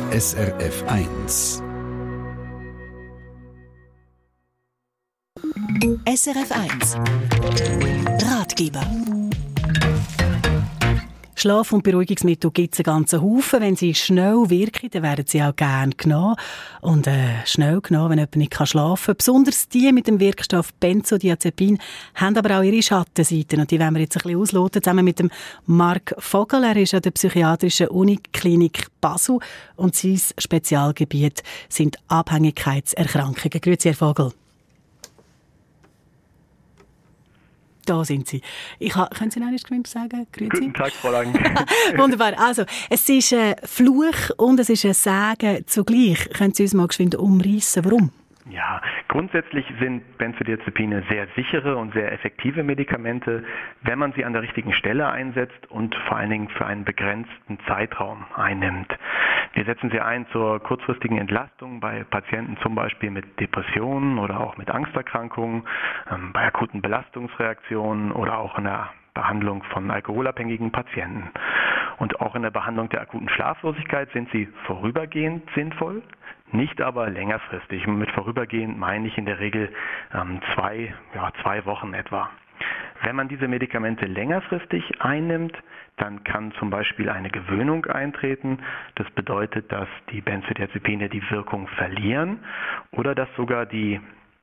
SRF 1. SRF 1 Ratgeber. Schlaf- und Beruhigungsmittel gibt es einen ganzen Haufen. Wenn sie schnell wirken, dann werden sie auch gerne genommen. Und schnell genommen, wenn jemand nicht schlafen kann. Besonders die mit dem Wirkstoff Benzodiazepin haben aber auch ihre Schattenseiten. Und die wollen wir jetzt ein bisschen ausloten, zusammen mit dem Marc Vogel. Er ist an der Psychiatrischen Uniklinik Basel. Und sein Spezialgebiet sind Abhängigkeitserkrankungen. Grüezi, Herr Vogel. Da sind Sie. Können Sie noch nicht sagen? Grüezi. Guten Tag, Frau Lang. Wunderbar. Also, es ist ein Fluch und es ist ein Segen zugleich. Können Sie uns mal geschwind umreissen, warum? Ja, grundsätzlich sind Benzodiazepine sehr sichere und sehr effektive Medikamente, wenn man sie an der richtigen Stelle einsetzt und vor allen Dingen für einen begrenzten Zeitraum einnimmt. Wir setzen sie ein zur kurzfristigen Entlastung bei Patienten zum Beispiel mit Depressionen oder auch mit Angsterkrankungen, bei akuten Belastungsreaktionen oder auch in der Behandlung von alkoholabhängigen Patienten. Und auch in der Behandlung der akuten Schlaflosigkeit sind sie vorübergehend sinnvoll, nicht aber längerfristig. Mit vorübergehend meine ich in der Regel 2 Wochen etwa. Wenn man diese Medikamente längerfristig einnimmt, dann kann zum Beispiel eine Gewöhnung eintreten. Das bedeutet, dass die Benzodiazepine die Wirkung verlieren oder dass sogar die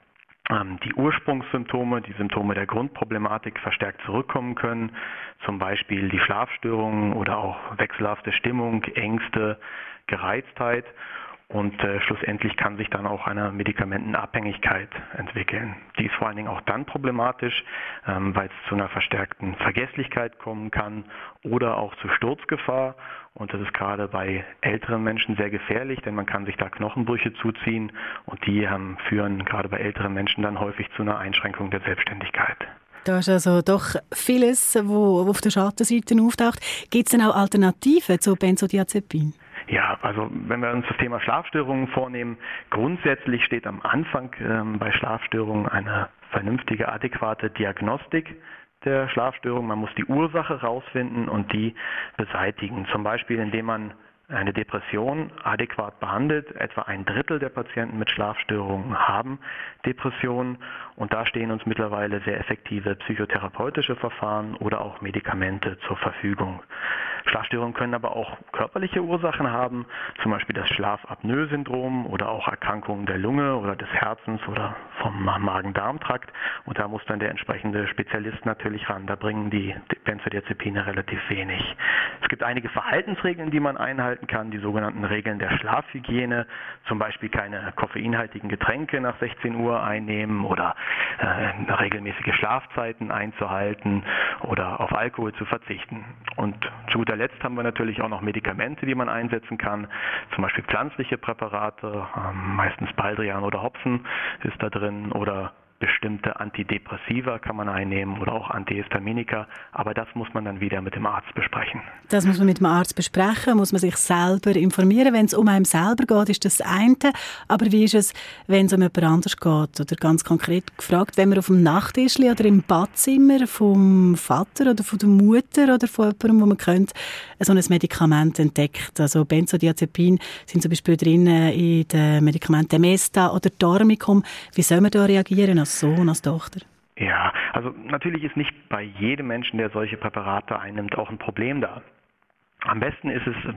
Ursprungssymptome, die Symptome der Grundproblematik verstärkt zurückkommen können, zum Beispiel die Schlafstörungen oder auch wechselhafte Stimmung, Ängste, Gereiztheit. Und schlussendlich kann sich dann auch eine Medikamentenabhängigkeit entwickeln. Die ist vor allen Dingen auch dann problematisch, weil es zu einer verstärkten Vergesslichkeit kommen kann oder auch zu Sturzgefahr. Und das ist gerade bei älteren Menschen sehr gefährlich, denn man kann sich da Knochenbrüche zuziehen und die führen gerade bei älteren Menschen dann häufig zu einer Einschränkung der Selbstständigkeit. Da ist also doch vieles, wo auf der Schattenseite auftaucht. Gibt es denn auch Alternativen zu Benzodiazepin? Ja, also wenn wir uns das Thema Schlafstörungen vornehmen, grundsätzlich steht am Anfang bei Schlafstörungen eine vernünftige, adäquate Diagnostik der Schlafstörung. Man muss die Ursache rausfinden und die beseitigen. Zum Beispiel, indem man eine Depression adäquat behandelt. Etwa 1/3 der Patienten mit Schlafstörungen haben Depressionen und da stehen uns mittlerweile sehr effektive psychotherapeutische Verfahren oder auch Medikamente zur Verfügung. Schlafstörungen können aber auch körperliche Ursachen haben, zum Beispiel das Schlafapnoe-Syndrom oder auch Erkrankungen der Lunge oder des Herzens oder vom Magen-Darm-Trakt. Und da muss dann der entsprechende Spezialist natürlich ran. Da bringen die Benzodiazepine relativ wenig. Es gibt einige Verhaltensregeln, die man einhalten kann, die sogenannten Regeln der Schlafhygiene, zum Beispiel keine koffeinhaltigen Getränke nach 16 Uhr einnehmen oder regelmäßige Schlafzeiten einzuhalten oder auf Alkohol zu verzichten. Und zu guter Letzt haben wir natürlich auch noch Medikamente, die man einsetzen kann, zum Beispiel pflanzliche Präparate, meistens Baldrian oder Hopfen ist da drin oder bestimmte Antidepressiva kann man einnehmen oder auch Antihistaminika, aber das muss man dann wieder mit dem Arzt besprechen. Das muss man mit dem Arzt besprechen, muss man sich selber informieren. Wenn es um einen selber geht, ist das eine, aber wie ist es, wenn es um jemand anderes geht? Oder ganz konkret gefragt, wenn man auf dem Nachttischli oder im Badzimmer vom Vater oder von der Mutter oder von jemandem, wo man kennt, so ein Medikament entdeckt. Also Benzodiazepin sind zum Beispiel drin in den Medikamenten Mesta oder Dormicum. Wie soll man da reagieren als Sohn, als Tochter? Ja, also natürlich ist nicht bei jedem Menschen, der solche Präparate einnimmt, auch ein Problem da. Am besten ist es,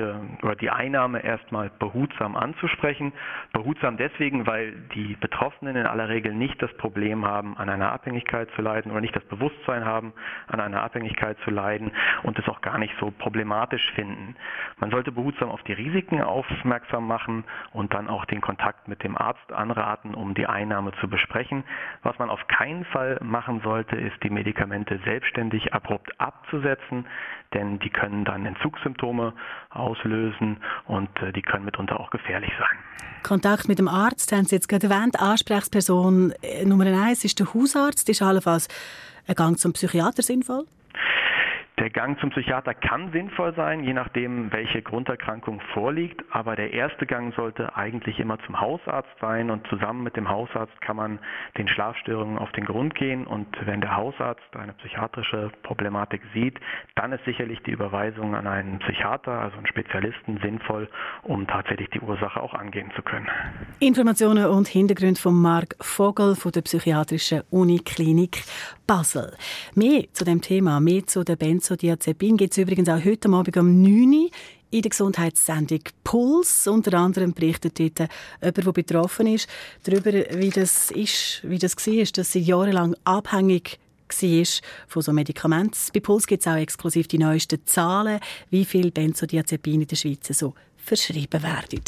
die Einnahme erstmal behutsam anzusprechen. Behutsam deswegen, weil die Betroffenen in aller Regel nicht das Problem haben, an einer Abhängigkeit zu leiden oder nicht das Bewusstsein haben, an einer Abhängigkeit zu leiden und es auch gar nicht so problematisch finden. Man sollte behutsam auf die Risiken aufmerksam machen und dann auch den Kontakt mit dem Arzt anraten, um die Einnahme zu besprechen. Was man auf keinen Fall machen sollte, ist, die Medikamente selbstständig abrupt abzusetzen, denn die können dann Entzugssymptome auslösen und die können mitunter auch gefährlich sein. Kontakt mit dem Arzt haben Sie jetzt gerade erwähnt. Ansprechperson Nummer 1 ist der Hausarzt. Ist allenfalls ein Gang zum Psychiater sinnvoll? Der Gang zum Psychiater kann sinnvoll sein, je nachdem, welche Grunderkrankung vorliegt, aber der erste Gang sollte eigentlich immer zum Hausarzt sein und zusammen mit dem Hausarzt kann man den Schlafstörungen auf den Grund gehen und wenn der Hausarzt eine psychiatrische Problematik sieht, dann ist sicherlich die Überweisung an einen Psychiater, also einen Spezialisten, sinnvoll, um tatsächlich die Ursache auch angehen zu können. Informationen und Hintergründe von Marc Vogel von der Psychiatrischen Uniklinik Basel. Mehr zu dem Thema, mehr zu der Benzodiazepin gibt es übrigens auch heute Abend um 9 Uhr in der Gesundheitssendung «Puls». Unter anderem berichtet dort jemand, der betroffen ist, darüber, wie das war, dass sie jahrelang abhängig war von so Medikamenten. Bei «Puls» gibt es auch exklusiv die neuesten Zahlen, wie viel Benzodiazepin in der Schweiz so verschrieben werden.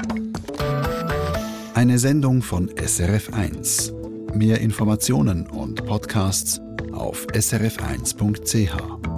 Eine Sendung von SRF1. Mehr Informationen und Podcasts auf srf1.ch.